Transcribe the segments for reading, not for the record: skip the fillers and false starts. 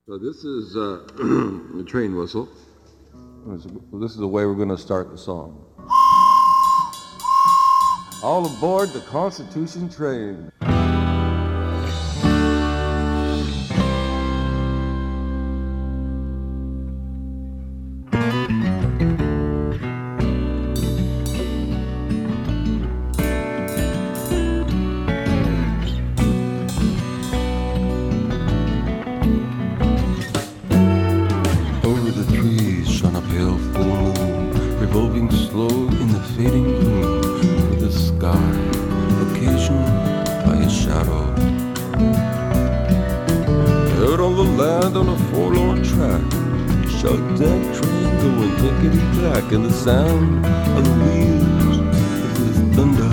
So this is the train whistle. This is the way we're going to start the song. All aboard the Constitution train. Revolving slow in the fading gloom of the sky, occasioned by a shadow. Out on the land on a forlorn track, shut that train going clickety-clack, and the sound of the wheels of the thunder.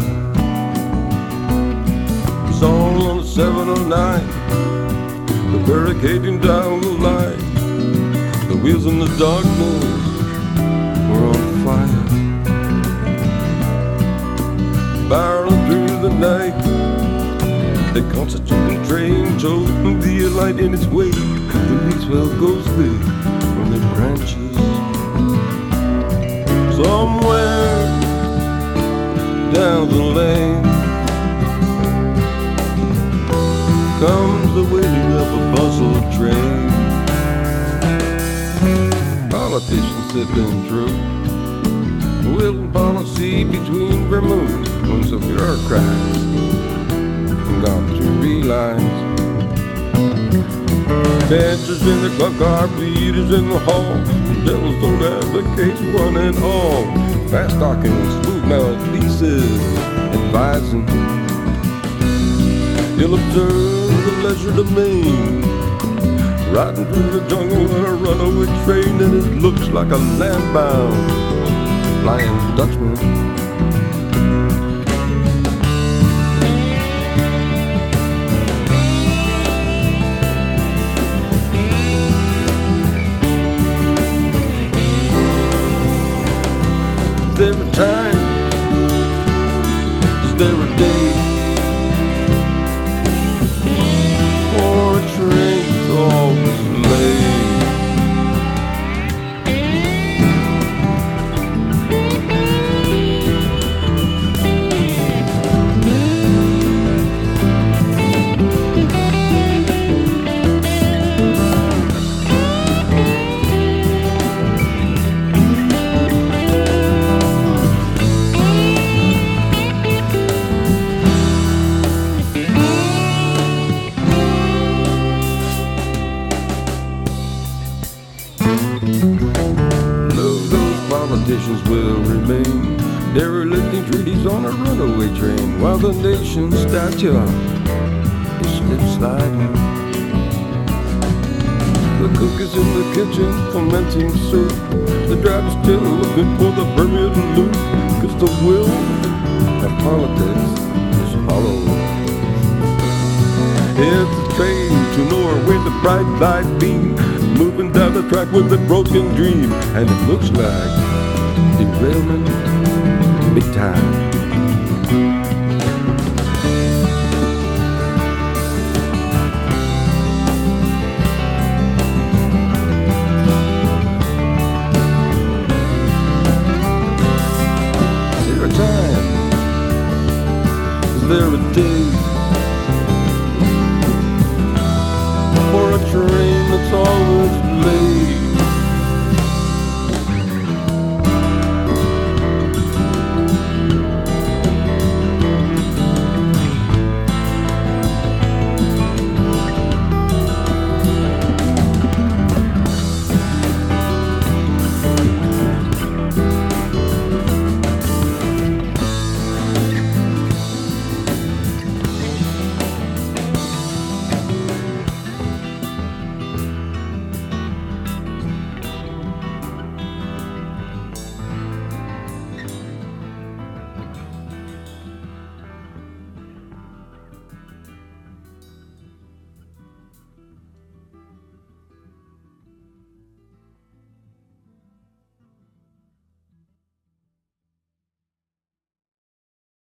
It's all on the 709, the barricading down the line, the wheels in the darkness were on fire, barreling through the night. The Constitution train told the light in its wake. The leaves fell ghostly from their branches. Somewhere down the lane comes the waiting of a bustled train. Politicians sipping through will policy between vermouth when some bureaucrats got to realize dancers in the club car, beaters in the hall, devils don't advocate one and all, fast talking, smooth mouth pieces advising. You'll observe the leisure domain riding through the jungle in a runaway train, and it looks like a landbound Flying Dutchman. Is there a time? Is there a day? For a train that's always late? Politicians will remain derelicting treaties on a runaway train, while the nation's statue is slip sliding. The cook is in the kitchen fermenting soup. The driver's still looking for the Bermuda loop, 'cause the will of politics is hollow. It's a train to nowhere with a bright light beam, moving down the track with a broken dream, and it looks like derailment big time. Is there a time? Is there a day? For a train that's always late?